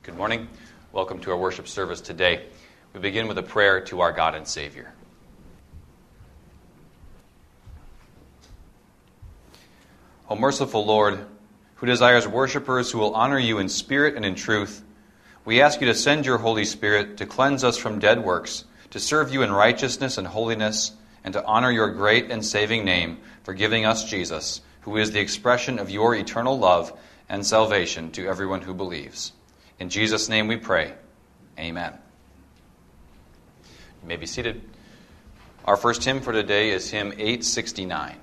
Good morning. Welcome to our worship service today. We begin with a prayer to our God and Savior. O merciful Lord, who desires worshipers who will honor you in spirit and in truth, we ask you to send your Holy Spirit to cleanse us from dead works, to serve you in righteousness and holiness, and to honor your great and saving name for giving us Jesus, who is the expression of your eternal love and salvation to everyone who believes. In Jesus' name we pray. Amen. You may be seated. Our first hymn for today is hymn 869.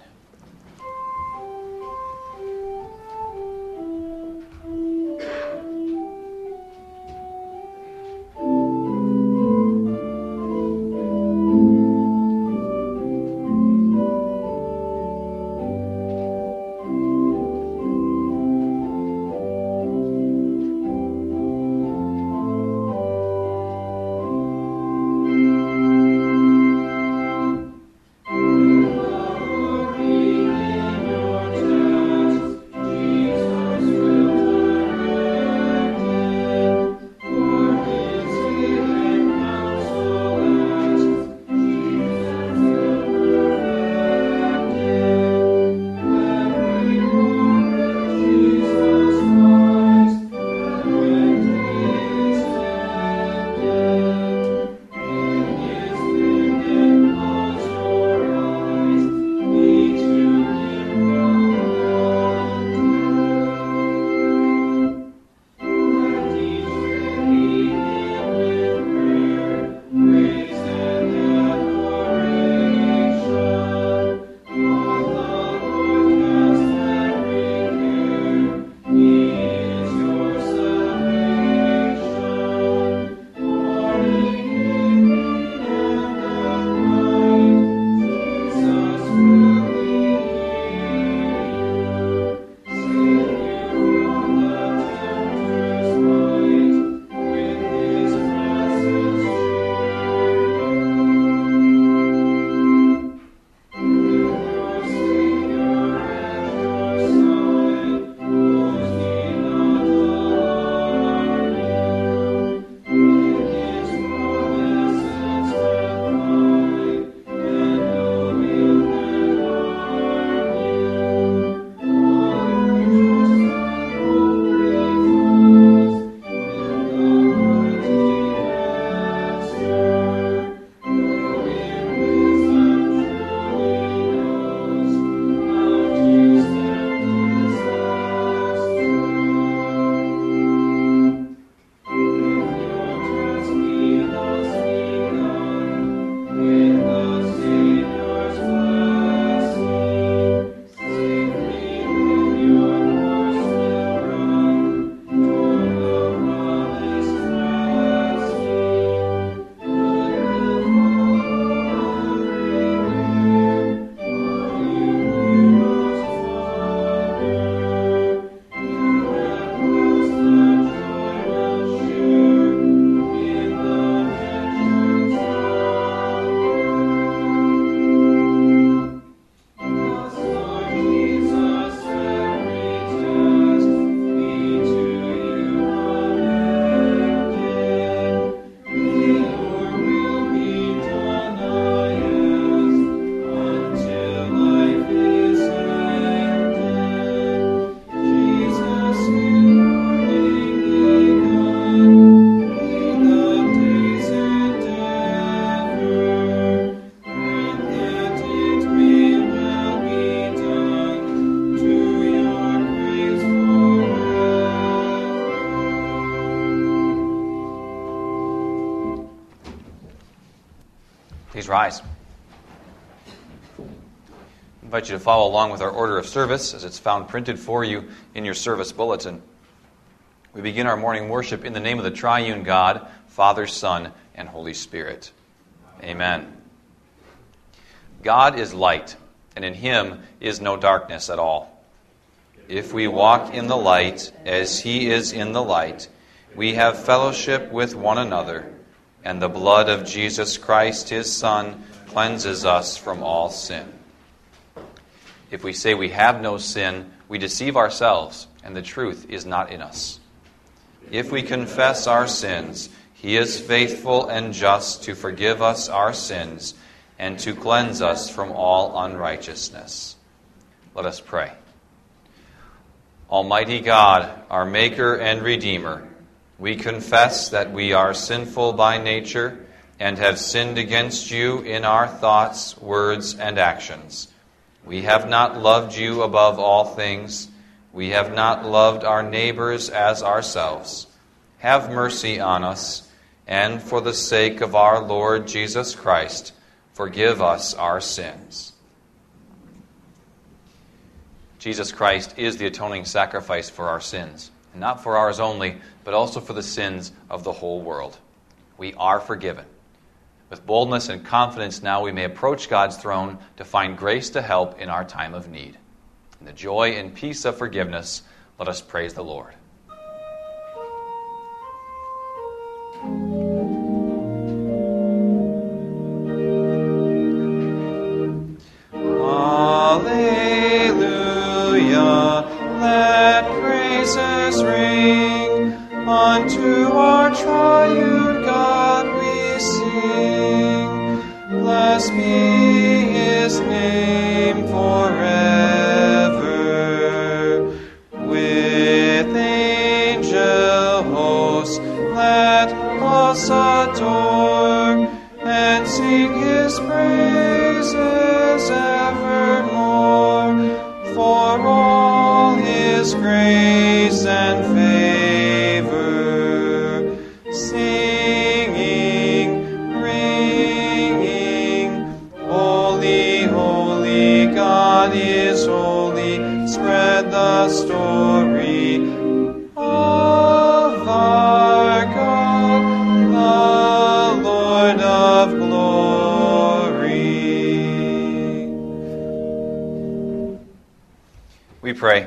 Please rise. I invite you to follow along with our order of service as it's found printed for you in your service bulletin. We begin our morning worship in the name of the triune God, Father, Son, and Holy Spirit. Amen. God is light, and in him is no darkness at all. If we walk in the light as he is in the light, we have fellowship with one another, and the blood of Jesus Christ, his Son, cleanses us from all sin. If we say we have no sin, we deceive ourselves, and the truth is not in us. If we confess our sins, He is faithful and just to forgive us our sins and to cleanse us from all unrighteousness. Let us pray. Almighty God, our Maker and Redeemer, we confess that we are sinful by nature and have sinned against you in our thoughts, words, and actions. We have not loved you above all things. We have not loved our neighbors as ourselves. Have mercy on us, and for the sake of our Lord Jesus Christ, forgive us our sins. Jesus Christ is the atoning sacrifice for our sins, and not for ours only, but also for the sins of the whole world. We are forgiven. With boldness and confidence now we may approach God's throne to find grace to help in our time of need. In the joy and peace of forgiveness, let us praise the Lord. Alleluia, let praises ring unto our triune God we sing. Blessed be His name forever. With angel hosts let us adore and sing His praises evermore. For all His grace and favor, singing, ringing, holy, holy, God is holy. Spread the story of our God, the Lord of glory. We pray.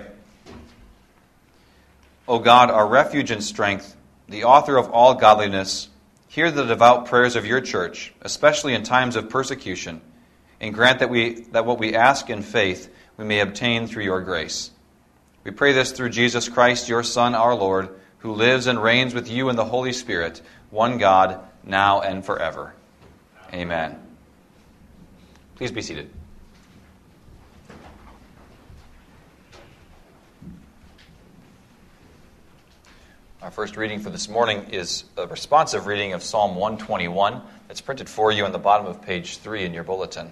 O God, our refuge and strength, the author of all godliness, hear the devout prayers of your church, especially in times of persecution, and grant that what we ask in faith we may obtain through your grace. We pray this through Jesus Christ, your Son, our Lord, who lives and reigns with you in the Holy Spirit, one God, now and forever. Amen. Please be seated. Our first reading for this morning is a responsive reading of Psalm 121 that's printed for you on the bottom of page 3 in your bulletin.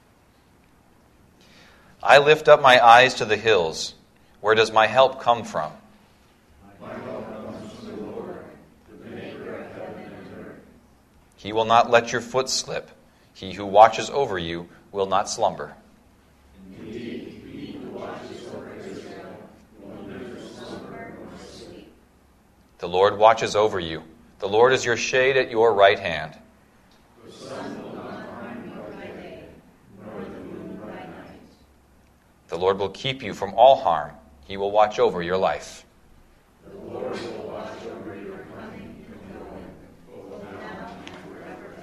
I lift up my eyes to the hills. Where does my help come from? My help comes from the Lord, the maker of heaven and earth. He will not let your foot slip. He who watches over you will not slumber. Indeed, he who watches over Israel will neither slumber nor sleep. The Lord watches over you. The Lord is your shade at your right hand. The sun will not harm you by day, nor the moon by night. The Lord will keep you from all harm. He will watch over your life. The Lord will watch over your coming and going, both now and forever.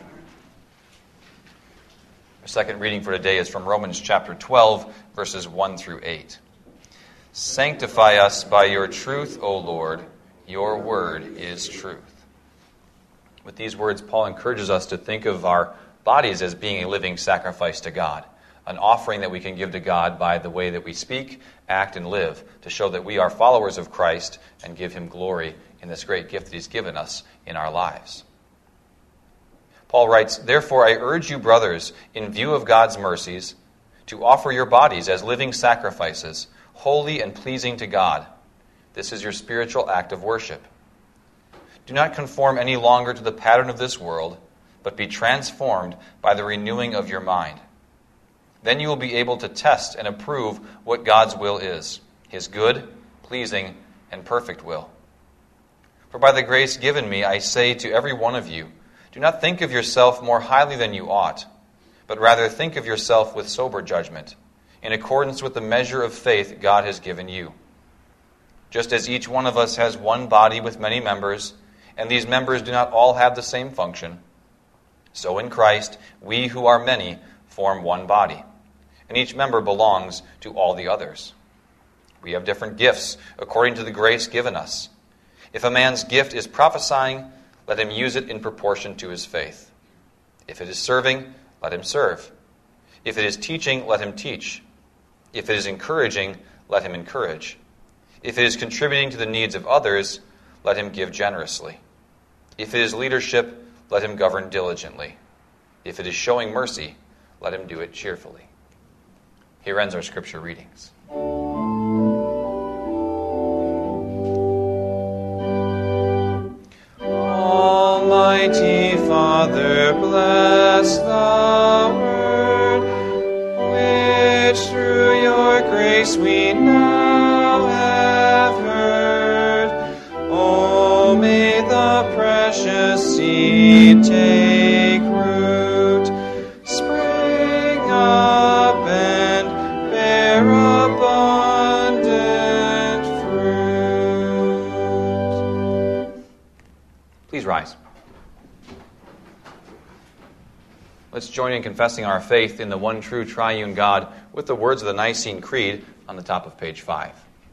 Our second reading for today is from Romans chapter 12, verses 1 through 8. Sanctify us by your truth, O Lord. Your word is truth. With these words, Paul encourages us to think of our bodies as being a living sacrifice to God, an offering that we can give to God by the way that we speak, act, and live, to show that we are followers of Christ and give Him glory in this great gift that He's given us in our lives. Paul writes, "Therefore I urge you, brothers, in view of God's mercies, to offer your bodies as living sacrifices, holy and pleasing to God. This is your spiritual act of worship. Do not conform any longer to the pattern of this world, but be transformed by the renewing of your mind. Then you will be able to test and approve what God's will is, His good, pleasing, and perfect will. For by the grace given me, I say to every one of you, do not think of yourself more highly than you ought, but rather think of yourself with sober judgment, in accordance with the measure of faith God has given you. Just as each one of us has one body with many members, and these members do not all have the same function, so in Christ we who are many form one body, and each member belongs to all the others. We have different gifts according to the grace given us. If a man's gift is prophesying, let him use it in proportion to his faith. If it is serving, let him serve. If it is teaching, let him teach. If it is encouraging, let him encourage. If it is contributing to the needs of others, let him give generously. If it is leadership, let him govern diligently. If it is showing mercy, let him do it cheerfully. Here ends our scripture readings. Almighty Father, bless the word, which through your grace we now have heard. Oh, may the precious seed take root, spring up and bear abundant fruit. Please rise. Let's join in confessing our faith in the one true triune God with the words of the Nicene Creed on the top of page 5.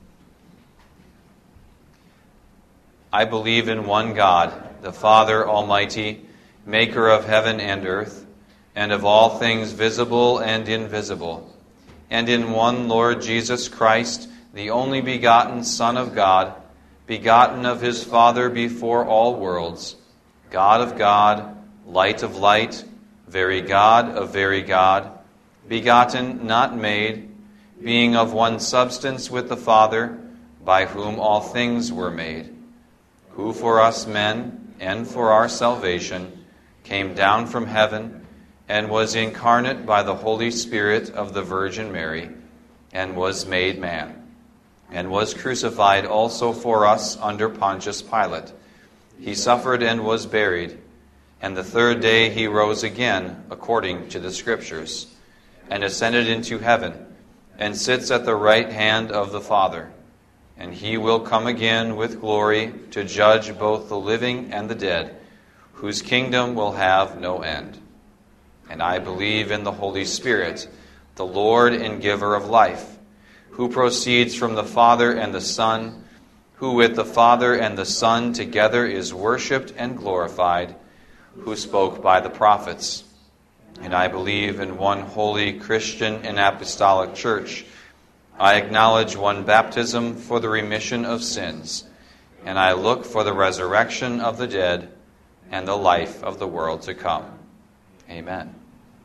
I believe in one God, the Father Almighty, maker of heaven and earth, and of all things visible and invisible, and in one Lord Jesus Christ, the only begotten Son of God, begotten of his Father before all worlds, God of God, light of light, very God of very God, begotten, not made, being of one substance with the Father, by whom all things were made, who for us men and for our salvation came down from heaven and was incarnate by the Holy Spirit of the Virgin Mary, and was made man, and was crucified also for us under Pontius Pilate. He suffered and was buried, and the third day he rose again, according to the Scriptures, and ascended into heaven, and sits at the right hand of the Father. And he will come again with glory to judge both the living and the dead, whose kingdom will have no end. And I believe in the Holy Spirit, the Lord and giver of life, who proceeds from the Father and the Son, who with the Father and the Son together is worshipped and glorified, who spoke by the prophets. And I believe in one holy Christian and apostolic church. I acknowledge one baptism for the remission of sins, and I look for the resurrection of the dead and the life of the world to come. Amen.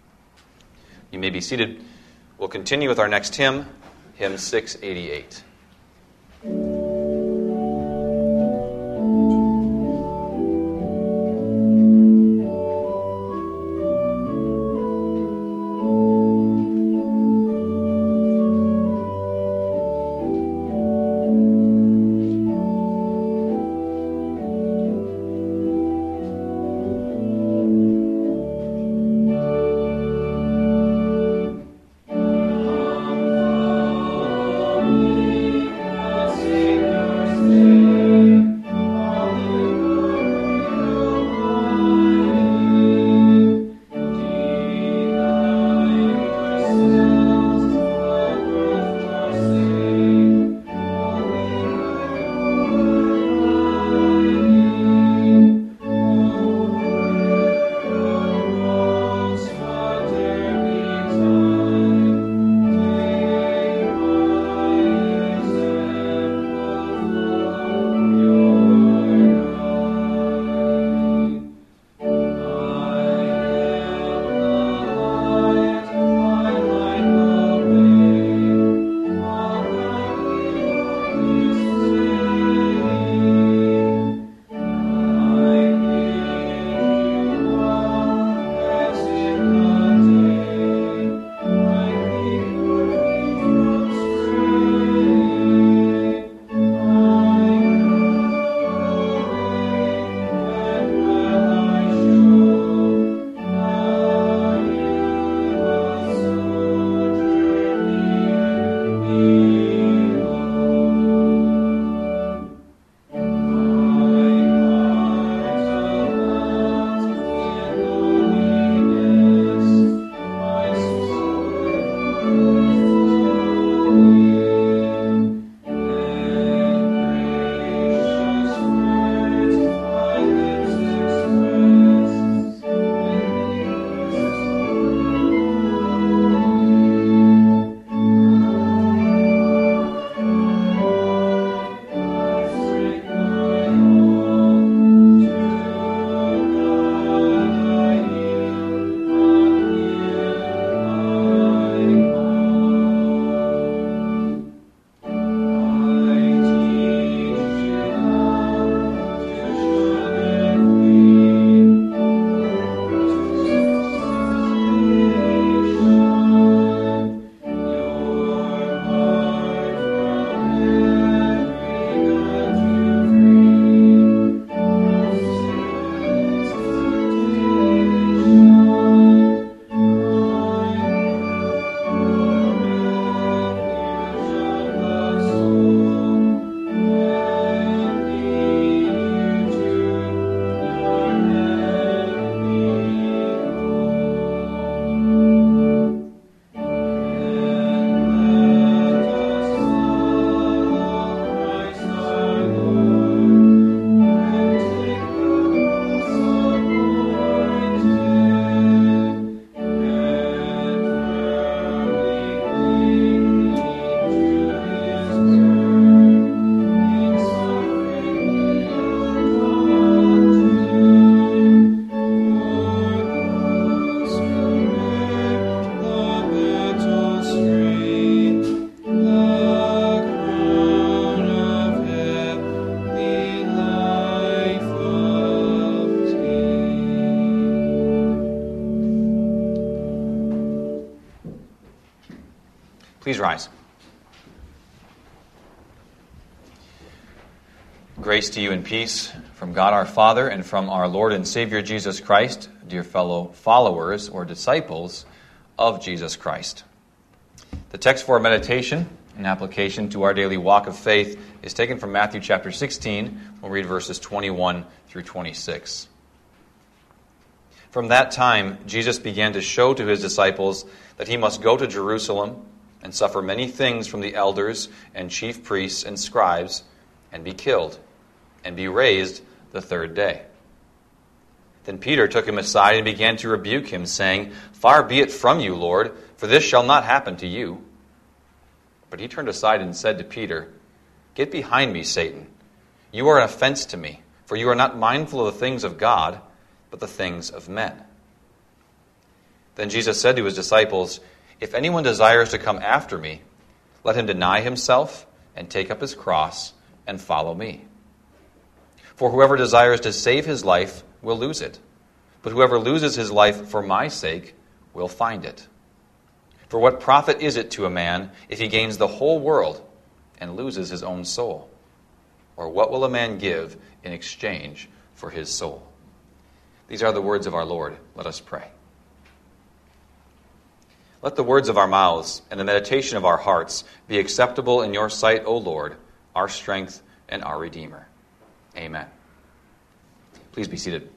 You may be seated. We'll continue with our next hymn, hymn 688. Amen. Please rise. Grace to you and peace from God our Father and from our Lord and Savior Jesus Christ, dear fellow followers or disciples of Jesus Christ. The text for our meditation and application to our daily walk of faith is taken from Matthew chapter 16. We'll read verses 21 through 26. From that time, Jesus began to show to his disciples that he must go to Jerusalem and suffer many things from the elders and chief priests and scribes and be killed and be raised the third day. Then Peter took him aside and began to rebuke him, saying, "Far be it from you, Lord, for this shall not happen to you." But he turned aside and said to Peter, "Get behind me, Satan. You are an offense to me, for you are not mindful of the things of God, but the things of men." Then Jesus said to his disciples, "If anyone desires to come after me, let him deny himself and take up his cross and follow me. For whoever desires to save his life will lose it, but whoever loses his life for my sake will find it. For what profit is it to a man if he gains the whole world and loses his own soul? Or what will a man give in exchange for his soul?" These are the words of our Lord. Let us pray. Let the words of our mouths and the meditation of our hearts be acceptable in your sight, O Lord, our strength and our Redeemer. Amen. Please be seated.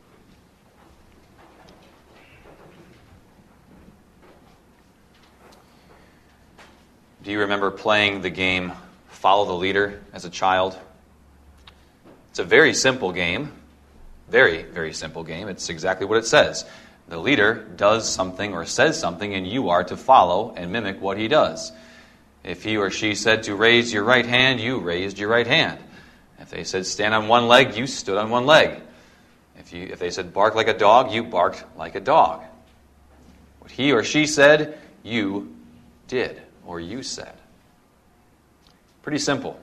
Do you remember playing the game Follow the Leader as a child? It's a very simple game. Very, very simple game. It's exactly what it says. The leader does something or says something, and you are to follow and mimic what he does. If he or she said to raise your right hand, you raised your right hand. If they said stand on one leg, you stood on one leg. If they said bark like a dog, you barked like a dog. What he or she said, you did, or you said. Pretty simple.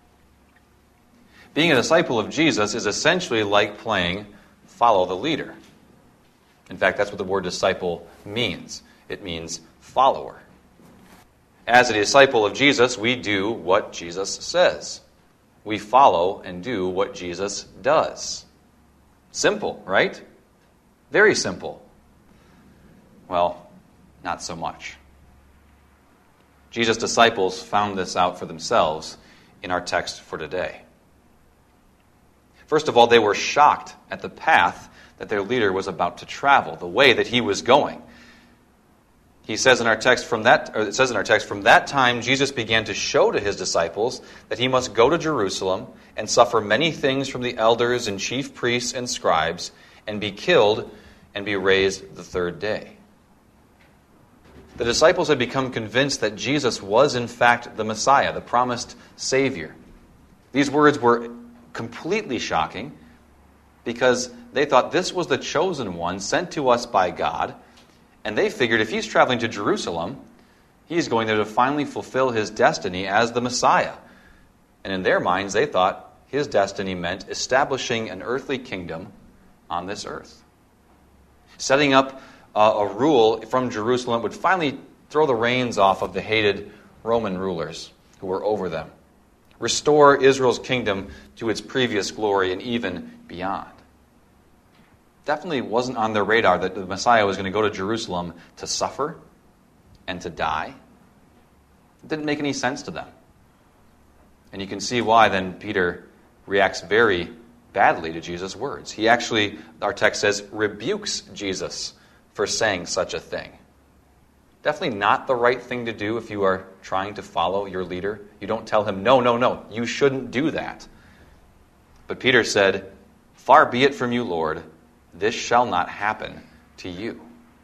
Being a disciple of Jesus is essentially like playing follow the leader. In fact, that's what the word disciple means. It means follower. As a disciple of Jesus, we do what Jesus says. We follow and do what Jesus does. Simple, right? Very simple. Well, not so much. Jesus' disciples found this out for themselves in our text for today. First of all, they were shocked at the path that their leader was about to travel, the way that he was going. It says in our text, from that time Jesus began to show to his disciples that he must go to Jerusalem and suffer many things from the elders and chief priests and scribes and be killed and be raised the third day. The disciples had become convinced that Jesus was in fact the Messiah, the promised Savior. These words were completely shocking because they thought this was the chosen one sent to us by God. And they figured if he's traveling to Jerusalem, he's going there to finally fulfill his destiny as the Messiah. And in their minds, they thought his destiny meant establishing an earthly kingdom on this earth. Setting up a rule from Jerusalem would finally throw the reins off of the hated Roman rulers who were over them. Restore Israel's kingdom to its previous glory and even beyond. Definitely wasn't on their radar that the Messiah was going to go to Jerusalem to suffer and to die. It didn't make any sense to them. And you can see why then Peter reacts very badly to Jesus' words. He actually, our text says, rebukes Jesus for saying such a thing. Definitely not the right thing to do if you are trying to follow your leader. You don't tell him, no, you shouldn't do that. But Peter said, "Far be it from you, Lord, this shall not happen to you."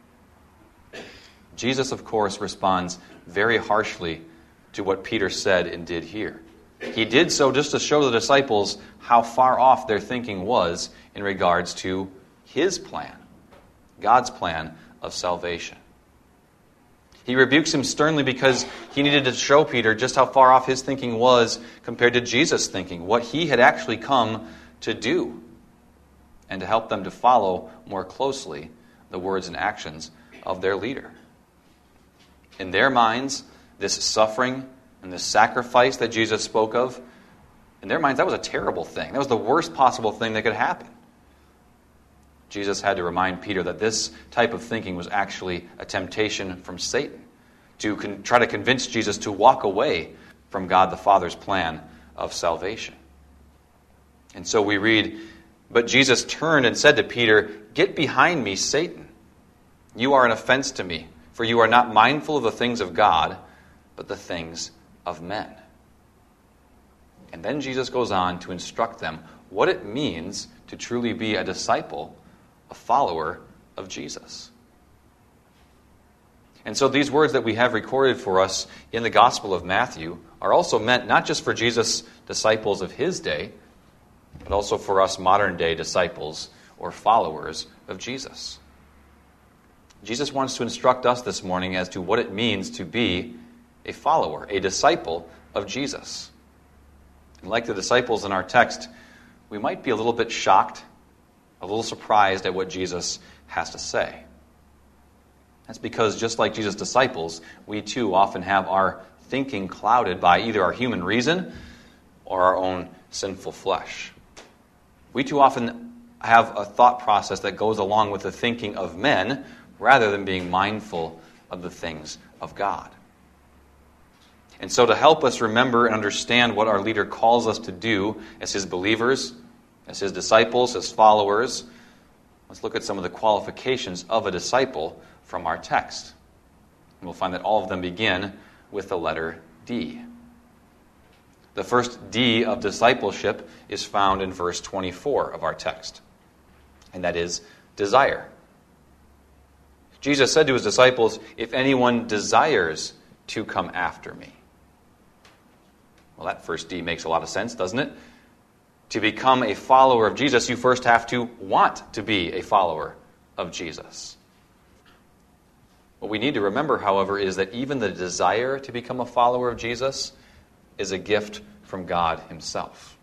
Jesus, of course, responds very harshly to what Peter said and did here. He did so just to show the disciples how far off their thinking was in regards to his plan, God's plan of salvation. He rebukes him sternly because he needed to show Peter just how far off his thinking was compared to Jesus' thinking, what he had actually come to do, and to help them to follow more closely the words and actions of their leader. In their minds, this suffering and this sacrifice that Jesus spoke of, in their minds, that was a terrible thing. That was the worst possible thing that could happen. Jesus had to remind Peter that this type of thinking was actually a temptation from Satan to try to convince Jesus to walk away from God the Father's plan of salvation. And so we read, "But Jesus turned and said to Peter, 'Get behind me, Satan. You are an offense to me, for you are not mindful of the things of God, but the things of men.'" And then Jesus goes on to instruct them what it means to truly be a disciple, a follower of Jesus. And so these words that we have recorded for us in the Gospel of Matthew are also meant not just for Jesus' disciples of his day, but also for us modern-day disciples or followers of Jesus. Jesus wants to instruct us this morning as to what it means to be a follower, a disciple of Jesus. And like the disciples in our text, we might be a little bit shocked, a little surprised at what Jesus has to say. That's because just like Jesus' disciples, we too often have our thinking clouded by either our human reason or our own sinful flesh. We too often have a thought process that goes along with the thinking of men rather than being mindful of the things of God. And so to help us remember and understand what our leader calls us to do as his believers, as his disciples, as followers, let's look at some of the qualifications of a disciple from our text. And we'll find that all of them begin with the letter D. The first D of discipleship is found in verse 24 of our text, and that is desire. Jesus said to his disciples, "If anyone desires to come after me." Well, that first D makes a lot of sense, doesn't it? To become a follower of Jesus, you first have to want to be a follower of Jesus. What we need to remember, however, is that even the desire to become a follower of Jesus is a gift from God himself.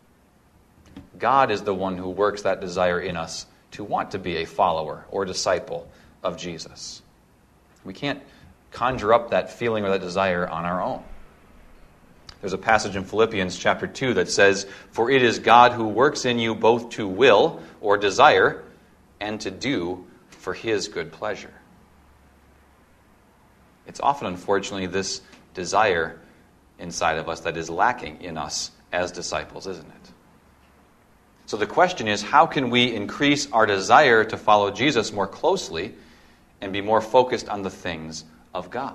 God is the one who works that desire in us to want to be a follower or disciple of Jesus. We can't conjure up that feeling or that desire on our own. There's a passage in Philippians chapter 2 that says, "For it is God who works in you both to will or desire and to do for his good pleasure." It's often, unfortunately, this desire inside of us that is lacking in us as disciples, isn't it? So the question is, how can we increase our desire to follow Jesus more closely and be more focused on the things of God?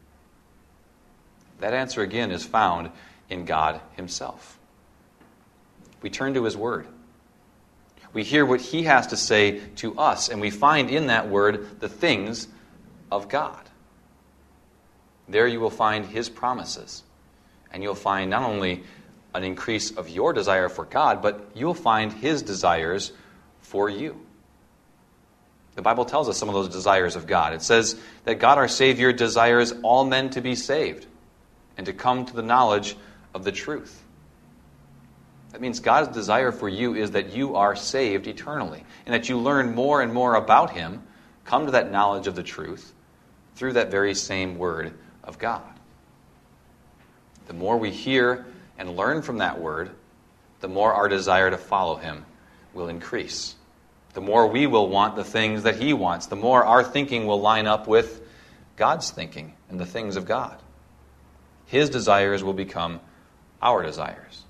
That answer, again, is found in God himself. We turn to his word. We hear what he has to say to us, and we find in that word the things of God. There you will find his promises, and you'll find not only an increase of your desire for God, but you'll find his desires for you. The Bible tells us some of those desires of God. It says that God our Savior desires all men to be saved and to come to the knowledge of the truth. That means God's desire for you is that you are saved eternally and that you learn more and more about him, come to that knowledge of the truth through that very same word of God. The more we hear and learn from that word, the more our desire to follow him will increase. The more we will want the things that he wants, the more our thinking will line up with God's thinking and the things of God. His desires will become our desires.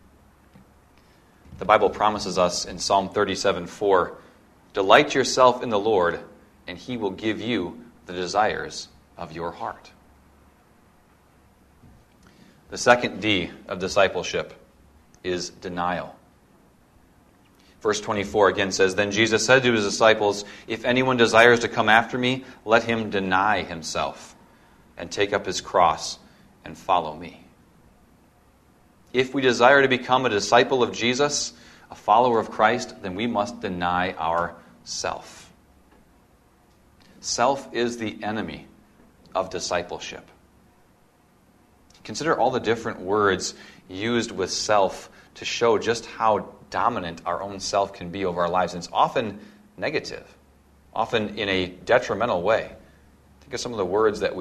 The Bible promises us in Psalm 37:4, "Delight yourself in the Lord, and he will give you the desires of your heart." The second D of discipleship is denial. Verse 24 again says, "Then Jesus said to his disciples, 'If anyone desires to come after me, let him deny himself and take up his cross and follow me.'" If we desire to become a disciple of Jesus, a follower of Christ, then we must deny ourself. Self is the enemy of discipleship. Consider all the different words used with self to show just how dominant our own self can be over our lives. And it's often negative, often in a detrimental way. Think of some of the words that we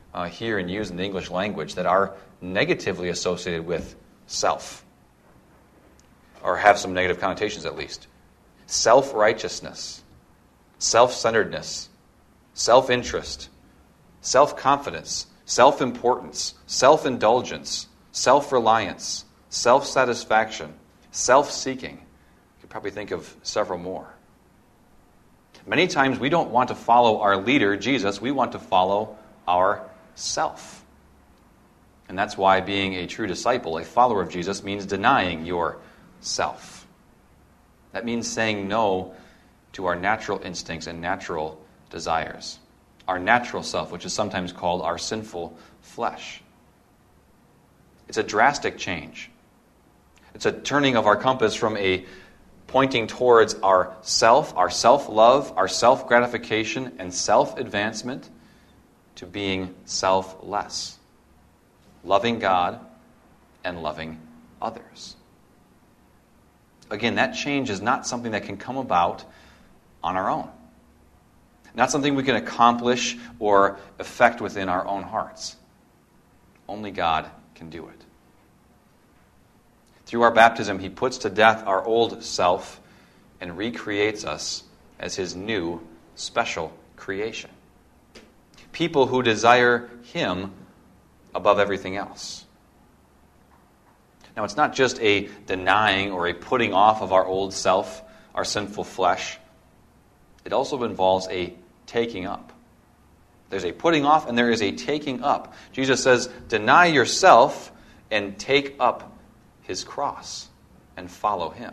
hear and use in the English language that are negatively associated with self, or have some negative connotations at least. Self-righteousness, self-centeredness, self-interest, self-confidence, self-importance, self-indulgence, self-reliance, self-satisfaction, self-seeking. You could probably think of several more. Many times we don't want to follow our leader, Jesus. We want to follow ourself. And that's why being a true disciple, a follower of Jesus, means denying yourself. That means saying no to our natural instincts and natural desires. Our natural self, which is sometimes called our sinful flesh. It's a drastic change. It's a turning of our compass from a pointing towards our self-love, our self-gratification, and self-advancement to being selfless. Loving God and loving others. Again, that change is not something that can come about on our own. Not something we can accomplish or effect within our own hearts. Only God can do it. Through our baptism, He puts to death our old self and recreates us as His new, special creation. People who desire Him above everything else. Now, it's not just a denying or a putting off of our old self, our sinful flesh. It also involves a taking up. There's a putting off and there is a taking up. Jesus says, deny yourself and take up His cross and follow Him.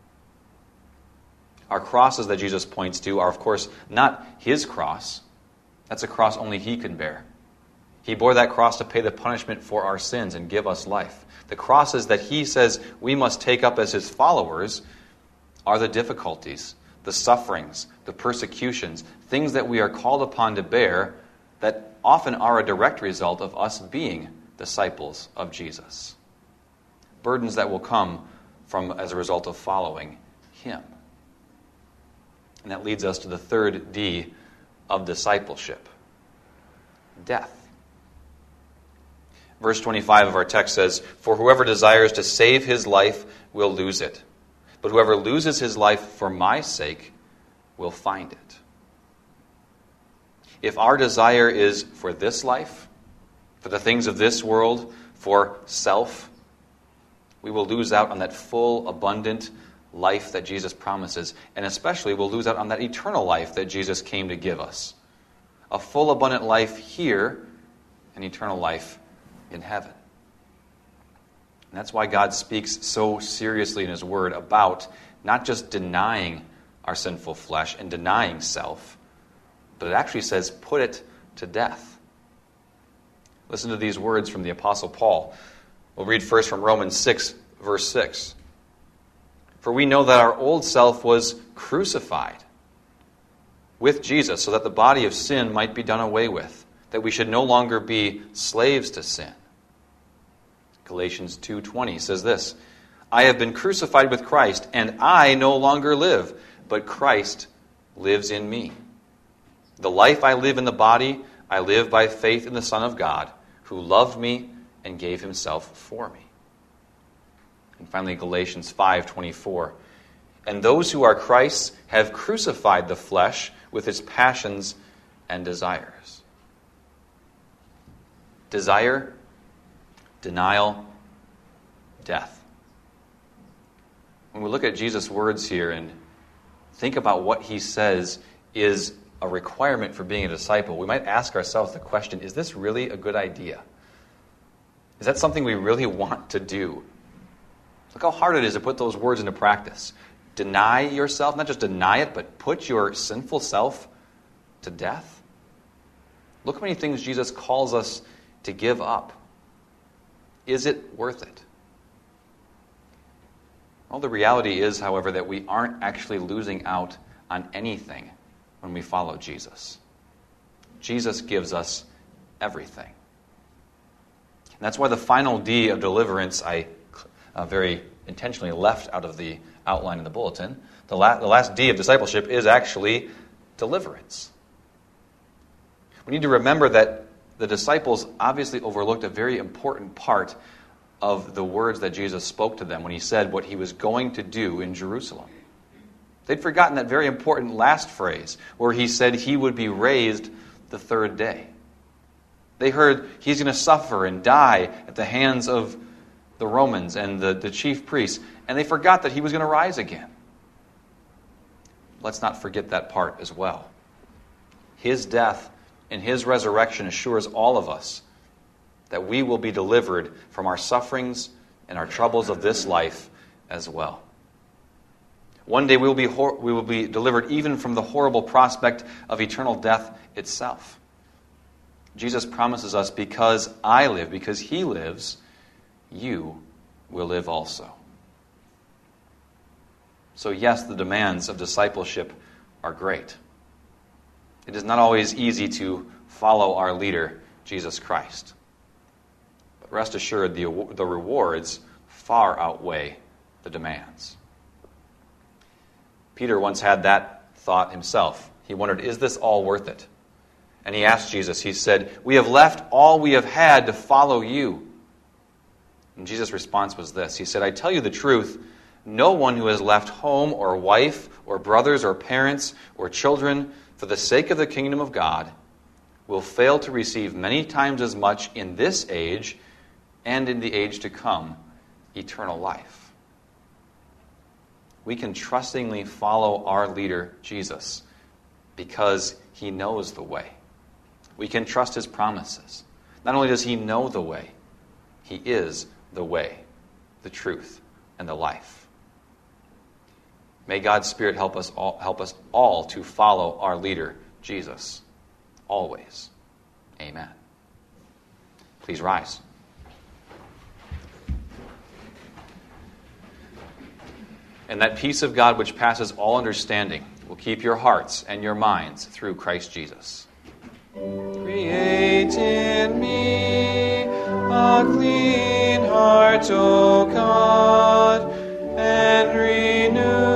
Our crosses that Jesus points to are, of course, not His cross. That's a cross only He could bear. He bore that cross to pay the punishment for our sins and give us life. The crosses that He says we must take up as His followers are the difficulties, the sufferings, the persecutions, things that we are called upon to bear that often are a direct result of us being disciples of Jesus. Burdens that will come as a result of following Him. And that leads us to the third D of discipleship: death. Verse 25 of our text says, "For whoever desires to save his life will lose it, but whoever loses his life for my sake will find it." If our desire is for this life, for the things of this world, for self, we will lose out on that full, abundant life that Jesus promises, and especially we'll lose out on that eternal life that Jesus came to give us. A full, abundant life here, and eternal life in heaven. And that's why God speaks so seriously in His Word about not just denying our sinful flesh and denying self, but it actually says, put it to death. Listen to these words from the Apostle Paul. We'll read first from Romans 6, verse 6. "For we know that our old self was crucified with Jesus, so that the body of sin might be done away with, that we should no longer be slaves to sin." Galatians 2:20 says this, "I have been crucified with Christ, and I no longer live, but Christ lives in me. The life I live in the body, I live by faith in the Son of God, who loved me and gave Himself for me." And finally, Galatians 5:24, "And those who are Christ's have crucified the flesh with its passions and desires." Desire, denial, death. When we look at Jesus' words here and think about what He says is a requirement for being a disciple, we might ask ourselves the question, is this really a good idea? Is that something we really want to do? Look how hard it is to put those words into practice. Deny yourself, not just deny it, but put your sinful self to death. Look how many things Jesus calls us to give up. Is it worth it? Well, the reality is, however, that we aren't actually losing out on anything when we follow Jesus. Jesus gives us everything. And that's why the final D of deliverance I very intentionally left out of the outline in the bulletin. The last D of discipleship is actually deliverance. We need to remember that the disciples obviously overlooked a very important part of the words that Jesus spoke to them when he said what he was going to do in Jerusalem. They'd forgotten that very important last phrase where he said he would be raised the third day. They heard he's going to suffer and die at the hands of the Romans and the chief priests, and they forgot that he was going to rise again. Let's not forget that part as well. His death and his resurrection assures all of us that we will be delivered from our sufferings and our troubles of this life as well. One day we will be delivered even from the horrible prospect of eternal death itself. Jesus promises us, because I live, because he lives, you will live also. So yes, the demands of discipleship are great. It is not always easy to follow our leader, Jesus Christ. But rest assured, the rewards far outweigh the demands. Peter once had that thought himself. He wondered, is this all worth it? And he asked Jesus, he said, we have left all we have had to follow you. And Jesus' response was this. He said, I tell you the truth, no one who has left home or wife or brothers or parents or children for the sake of the kingdom of God will fail to receive many times as much in this age and in the age to come, eternal life. We can trustingly follow our leader, Jesus, because he knows the way. We can trust his promises. Not only does he know the way, he is the way, the truth, and the life. May God's Spirit help us all to follow our leader, Jesus, always. Amen. Please rise. And that peace of God which passes all understanding will keep your hearts and your minds through Christ Jesus. Create in me a clean heart, O God, and renew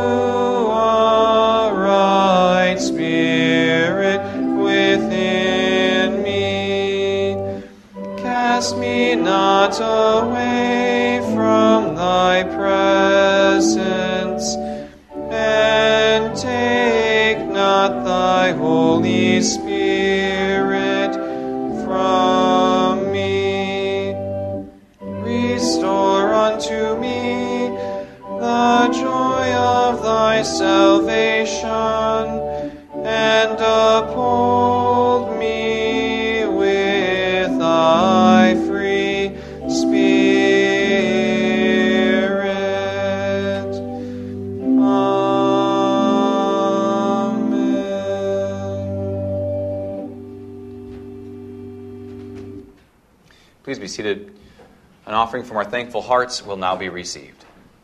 a right spirit within me. Cast me not away from thy presence, and take not thy Holy Spirit from me. Restore unto me the joy of thy salvation, and uphold me with thy free Spirit. Amen. Please be seated. An offering from our thankful hearts will now be received.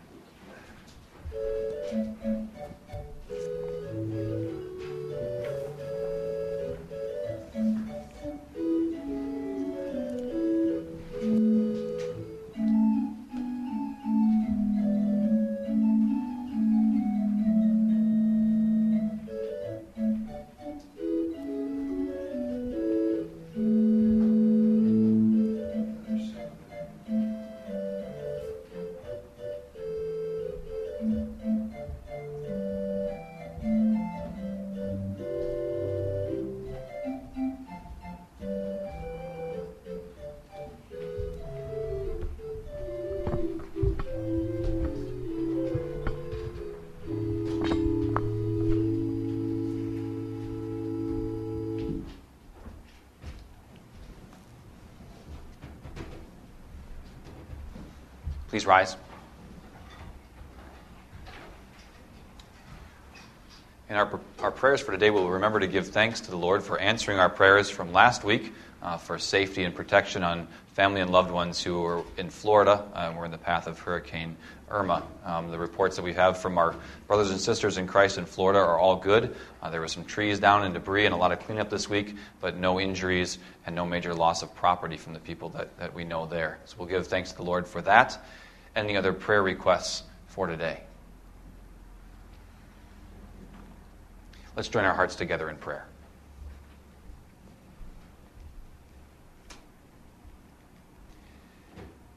Please rise. In our prayers for today, we'll remember to give thanks to the Lord for answering our prayers from last week for safety and protection on family and loved ones who were in Florida. We're in the path of Hurricane Irma. The reports that we have from our brothers and sisters in Christ in Florida are all good. There were some trees down and debris and a lot of cleanup this week, but no injuries and no major loss of property from the people that we know there. So we'll give thanks to the Lord for that. Any other prayer requests for today? Let's join our hearts together in prayer.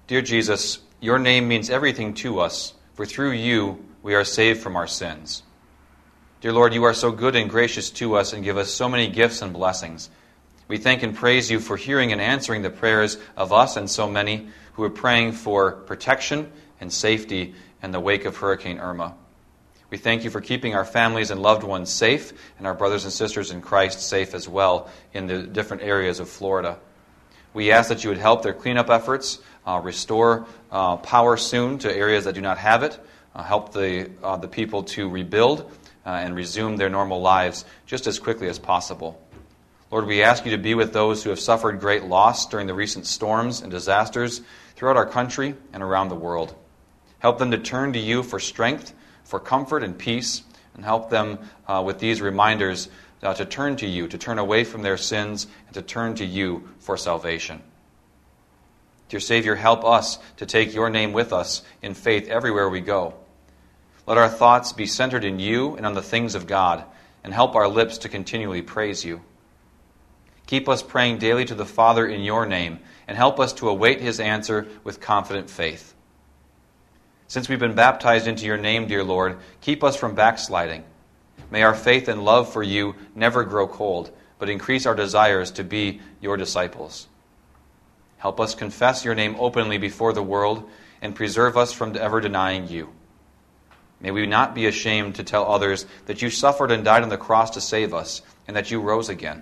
Dear Jesus, your name means everything to us, for through you we are saved from our sins. Dear Lord, you are so good and gracious to us and give us so many gifts and blessings. We thank and praise you for hearing and answering the prayers of us and so many who are praying for protection and safety in the wake of Hurricane Irma. We thank you for keeping our families and loved ones safe and our brothers and sisters in Christ safe as well in the different areas of Florida. We ask that you would help their cleanup efforts, restore power soon to areas that do not have it, help the people to rebuild and resume their normal lives just as quickly as possible. Lord, we ask you to be with those who have suffered great loss during the recent storms and disasters throughout our country and around the world. Help them to turn to you for strength, for comfort and peace, and help them with these reminders to turn to you, to turn away from their sins, and to turn to you for salvation. Dear Savior, help us to take your name with us in faith everywhere we go. Let our thoughts be centered in you and on the things of God, and help our lips to continually praise you. Keep us praying daily to the Father in your name, and help us to await his answer with confident faith. Since we've been baptized into your name, dear Lord, keep us from backsliding. May our faith and love for you never grow cold, but increase our desires to be your disciples. Help us confess your name openly before the world, and preserve us from ever denying you. May we not be ashamed to tell others that you suffered and died on the cross to save us, and that you rose again.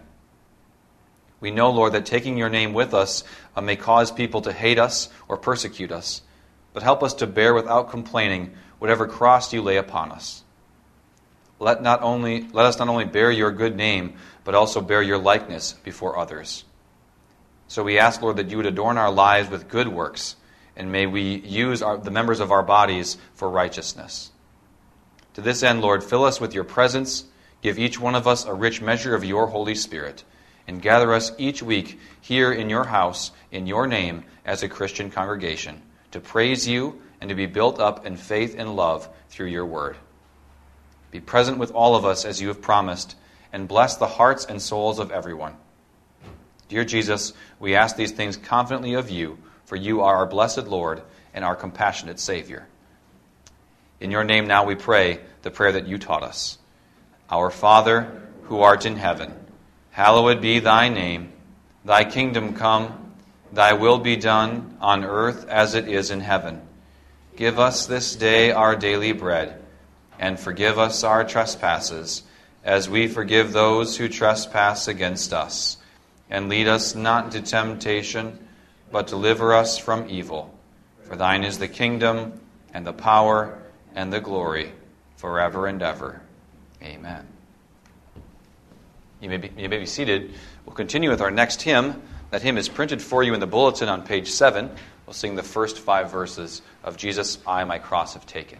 We know, Lord, that taking your name with us may cause people to hate us or persecute us, but help us to bear without complaining whatever cross you lay upon us. Let us not only bear your good name, but also bear your likeness before others. So we ask, Lord, that you would adorn our lives with good works, and may we use the members of our bodies for righteousness. To this end, Lord, fill us with your presence, give each one of us a rich measure of your Holy Spirit, and gather us each week here in your house, in your name, as a Christian congregation, to praise you and to be built up in faith and love through your word. Be present with all of us as you have promised, and bless the hearts and souls of everyone. Dear Jesus, we ask these things confidently of you, for you are our blessed Lord and our compassionate Savior. In your name now we pray the prayer that you taught us. Our Father, who art in heaven, hallowed be thy name. Thy kingdom come, thy will be done on earth as it is in heaven. Give us this day our daily bread, and forgive us our trespasses, as we forgive those who trespass against us. And lead us not into temptation, but deliver us from evil. For thine is the kingdom, and the power, and the glory, forever and ever. Amen. You may be seated. We'll continue with our next hymn. That hymn is printed for you in the bulletin on page 7. We'll sing the first 5 verses of Jesus, I my cross have taken.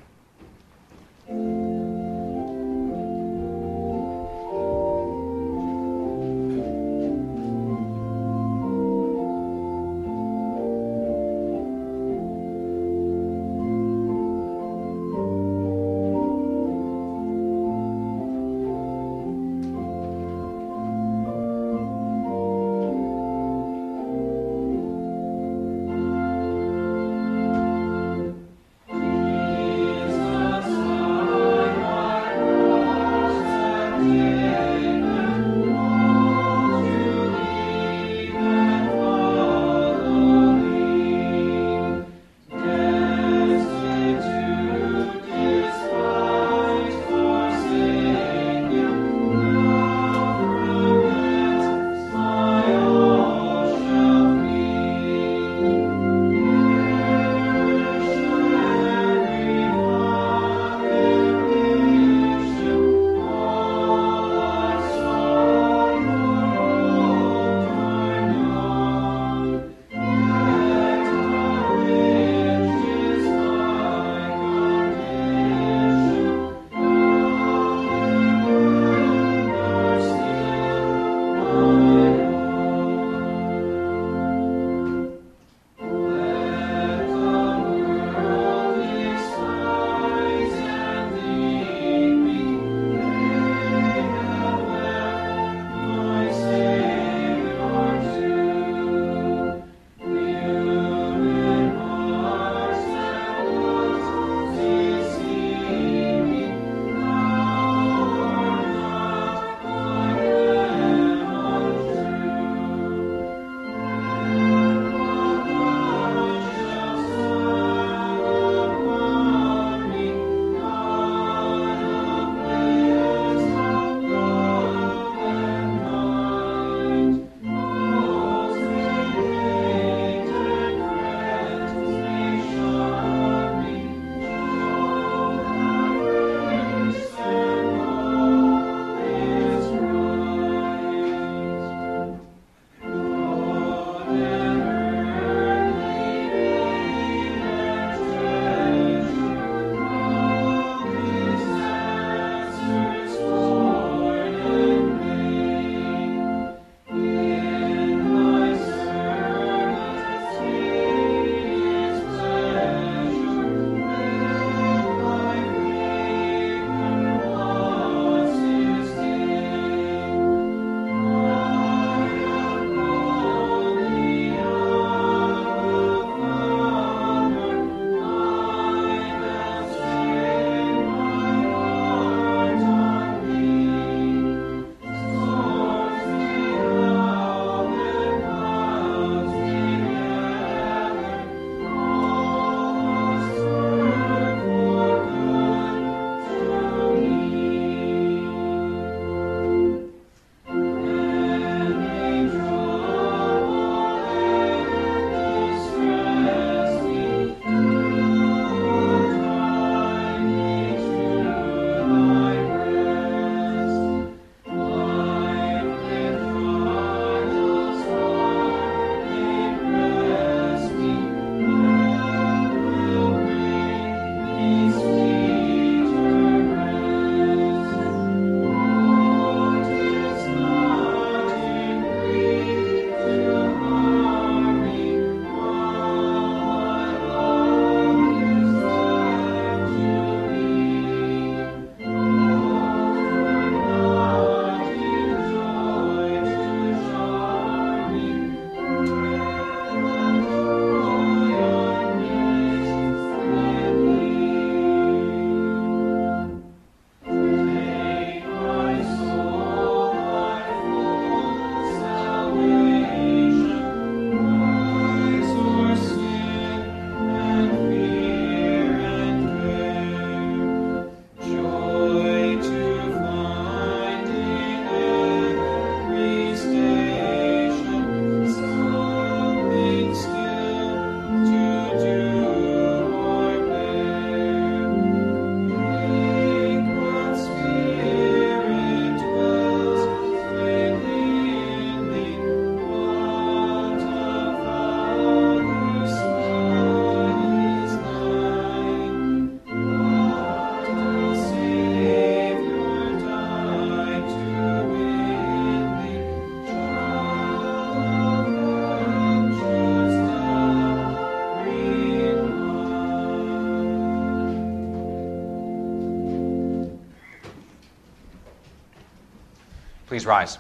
Please rise.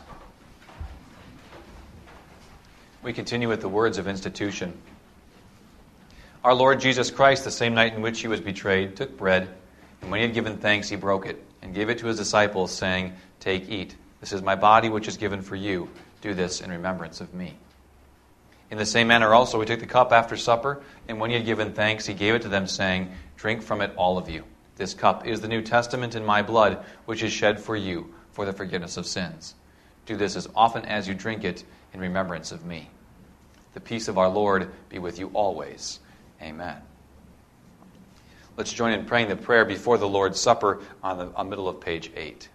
We continue with the words of institution. Our Lord Jesus Christ, the same night in which he was betrayed, took bread, and when he had given thanks, he broke it, and gave it to his disciples, saying, "Take, eat. This is my body, which is given for you. Do this in remembrance of me." In the same manner also he took the cup after supper, and when he had given thanks, he gave it to them, saying, "Drink from it, all of you. This cup is the New Testament in my blood, which is shed for you for the forgiveness of sins. Do this as often as you drink it in remembrance of me." The peace of our Lord be with you always. Amen. Let's join in praying the prayer before the Lord's Supper on the middle of page 8.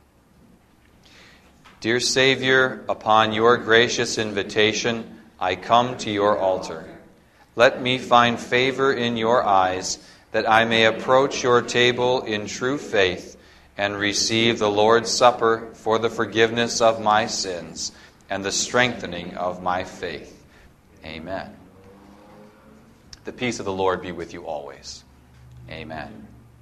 Dear Savior, upon your gracious invitation, I come to your altar. Let me find favor in your eyes, that I may approach your table in true faith and receive the Lord's Supper for the forgiveness of my sins and the strengthening of my faith. Amen. The peace of the Lord be with you always. Amen.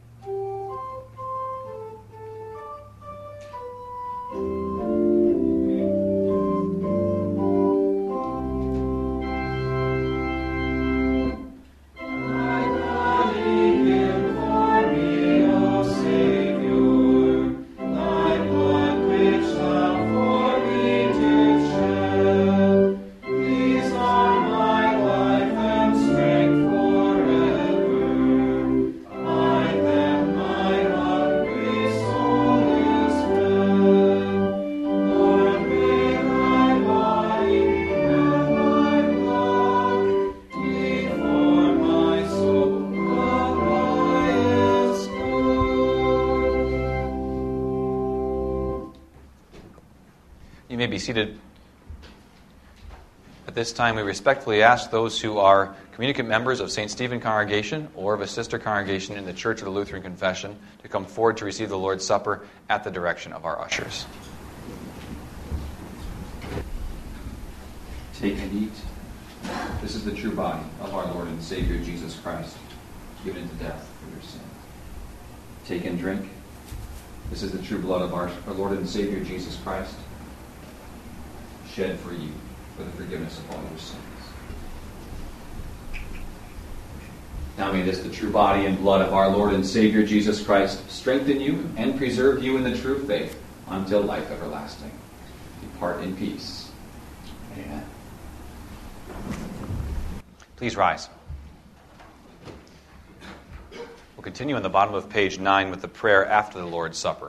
You may be seated. At this time, we respectfully ask those who are communicant members of St. Stephen Congregation or of a sister congregation in the Church of the Lutheran Confession to come forward to receive the Lord's Supper at the direction of our ushers. Take and eat. This is the true body of our Lord and Savior Jesus Christ, given into death for your sins. Take and drink. This is the true blood of our Lord and Savior Jesus Christ, shed for you for the forgiveness of all your sins. Now may this, the true body and blood of our Lord and Savior Jesus Christ, strengthen you and preserve you in the true faith until life everlasting. Depart in peace. Amen. Please rise. We'll continue in the bottom of page 9 with the prayer after the Lord's Supper.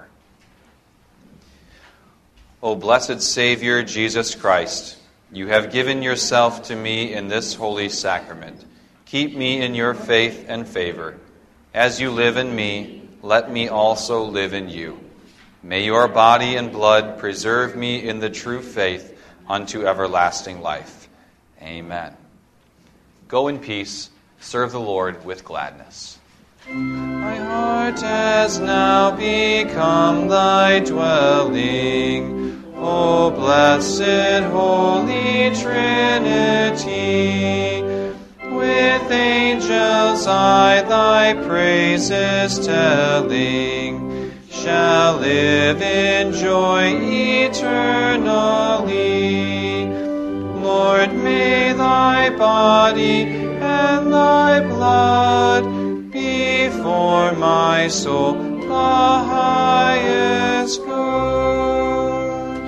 O blessed Savior, Jesus Christ, you have given yourself to me in this holy sacrament. Keep me in your faith and favor. As you live in me, let me also live in you. May your body and blood preserve me in the true faith unto everlasting life. Amen. Go in peace. Serve the Lord with gladness. My heart has now become thy dwelling, O blessed Holy Trinity. With angels I thy praises telling, shall live in joy eternally. Lord, may thy body and thy blood be for my soul the highest good.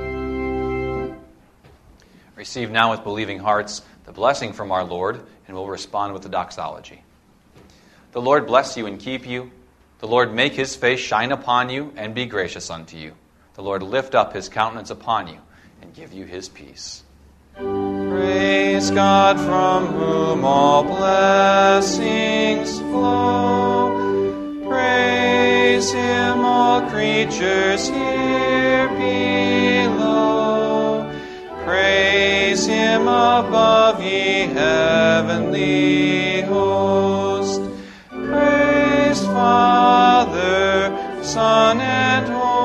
Receive now with believing hearts the blessing from our Lord, and we'll respond with the doxology. The Lord bless you and keep you. The Lord make his face shine upon you and be gracious unto you. The Lord lift up his countenance upon you and give you his peace. Praise God, from whom all blessings flow. Praise him, all creatures here below. Praise him above, ye heavenly host. Praise Father, Son, and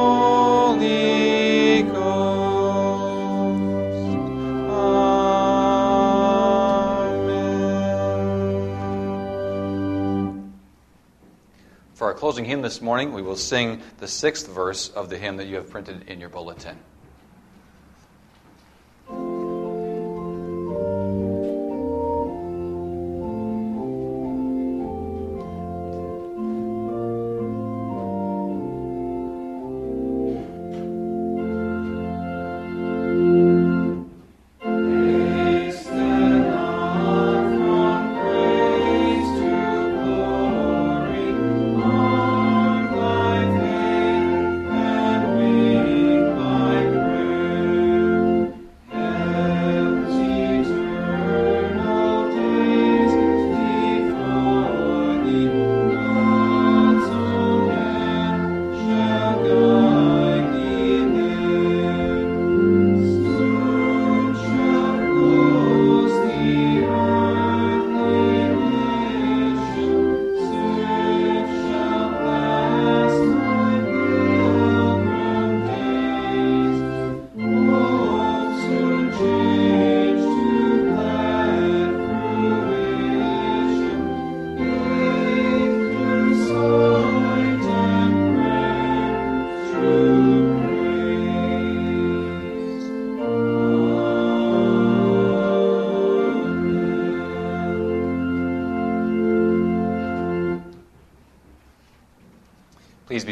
Holy Ghost. Amen. For our closing hymn this morning, we will sing the 6th verse of the hymn that you have printed in your bulletin.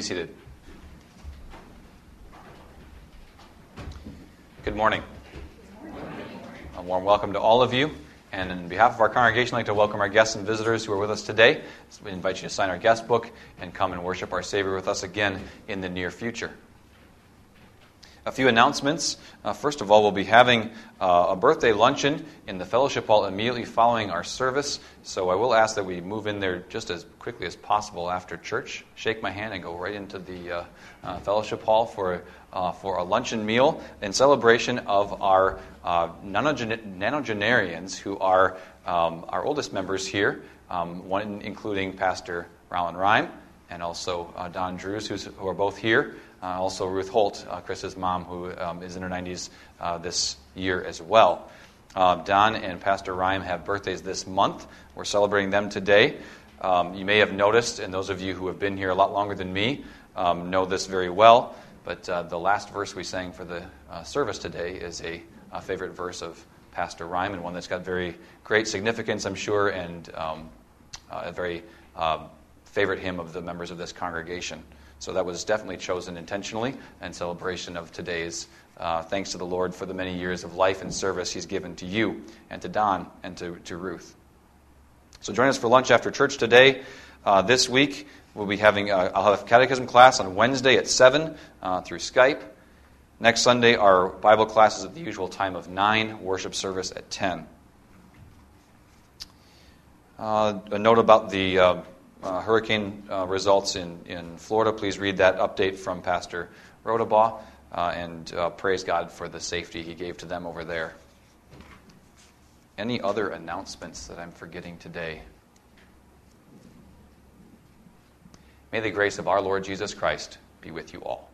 seated. Good morning. A warm welcome to all of you. And on behalf of our congregation, I'd like to welcome our guests and visitors who are with us today. So we invite you to sign our guest book and come and worship our Savior with us again in the near future. A few announcements. First of all, we'll be having a birthday luncheon in the fellowship hall immediately following our service. So I will ask that we move in there just as quickly as possible after church. Shake my hand and go right into the fellowship hall for a luncheon meal in celebration of our nonagenarians, who are our oldest members here, one including Pastor Rowan Rhyme and also Don Drews, who are both here. Also Ruth Holt, Chris's mom, who is in her 90s this year as well. Don and Pastor Rhyme have birthdays this month. We're celebrating them today. You may have noticed, and those of you who have been here a lot longer than me know this very well, but the last verse we sang for the service today is a favorite verse of Pastor Rhyme, and one that's got very great significance, I'm sure, and a very favorite hymn of the members of this congregation. So that was definitely chosen intentionally in celebration of today's thanks to the Lord for the many years of life and service He's given to you and to Don and to Ruth. So join us for lunch after church today. This week we'll be having I'll have catechism class on Wednesday at 7 through Skype. Next Sunday our Bible class is at the usual time of 9, worship service at 10. A note about the hurricane results in Florida. Please read that update from Pastor Rodabaugh and praise God for the safety He gave to them over there. Any other announcements that I'm forgetting today? May the grace of our Lord Jesus Christ be with you all.